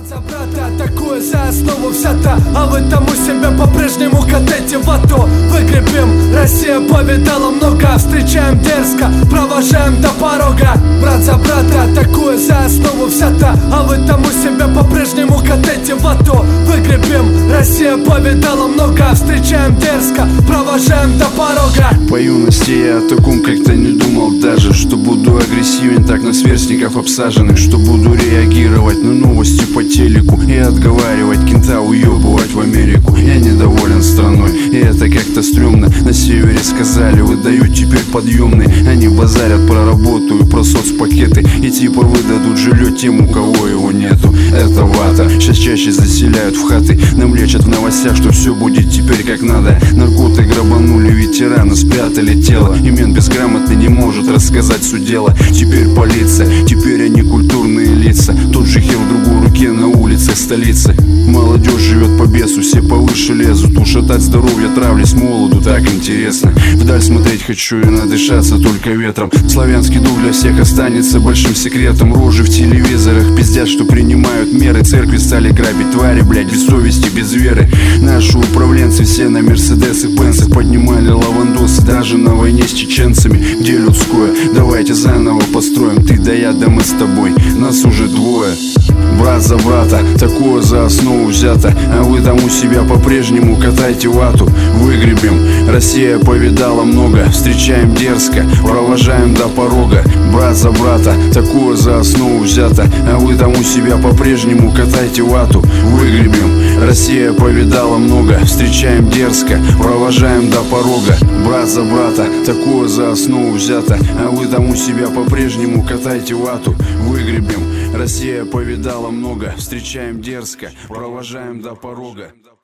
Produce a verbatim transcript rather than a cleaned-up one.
Брат за брата, такое за основу взято, а вы тому себя по-прежнему катайте в АТО. Выгребем, Россия повидала много, встречаем дерзко, провожаем до порога. Брат за брата, такое за основу взято, а вы тому себя по-прежнему катайте в АТО. Выгребем, Россия повидала много, встречаем дерзко, провожаем до порога. По юности я о таком как-то не думал даже, что буду агрессивен так на сверстников обсаженных, что буду реагировать на новости по телеку и отговаривать кента уебывать в Америку. Я недоволен страной, и это как-то стрёмно. На севере сказали, выдают теперь подъемные. Они базарят про работу и про соцпакеты, и типа выдадут жилье тем, у кого его нету. Это вата, сейчас чаще заселяют в хаты. Нам лечат в новостях, что все будет теперь как надо. Наркоты грабанули ветерана, спрятали тело, и мент безграмотный не может рассказать суть дела. Теперь полиция, теперь они культурные лица. Тот же хер в другой руке на улицах столицы. Молодежь живет по бесу, все повыше лезут. Ушатать здоровье, травли с молоду, так интересно. Вдаль смотреть хочу и надышаться только ветром. Славянский дух для всех останется большим секретом. Рожи в телевизорах пиздят, что принимают меры. Церкви стали грабить, твари, блядь, без совести, без веры. Наши управленцы все на мерседесах, бенцах поднимали лавандосы, даже на войне с чеченцами. Где людское? Давайте заново построим. Ты да я, да мы с тобой, нас уже двое. Брат за брата, такое за основу взято, а вы там у себя по-прежнему катайте вату. Выгребем, Россия повидала много, встречаем дерзко, провожаем до порога. Брат за брата, такое за основу взято, а вы там у себя по-прежнему катайте вату. Выгребем, Россия повидала много, встречаем дерзко, провожаем до порога. Брат за брата, такое за основу взято, а вы там у себя по-прежнему катайте вату. Выгребем, Россия повидала много, встречаем дерзко, провожаем до порога.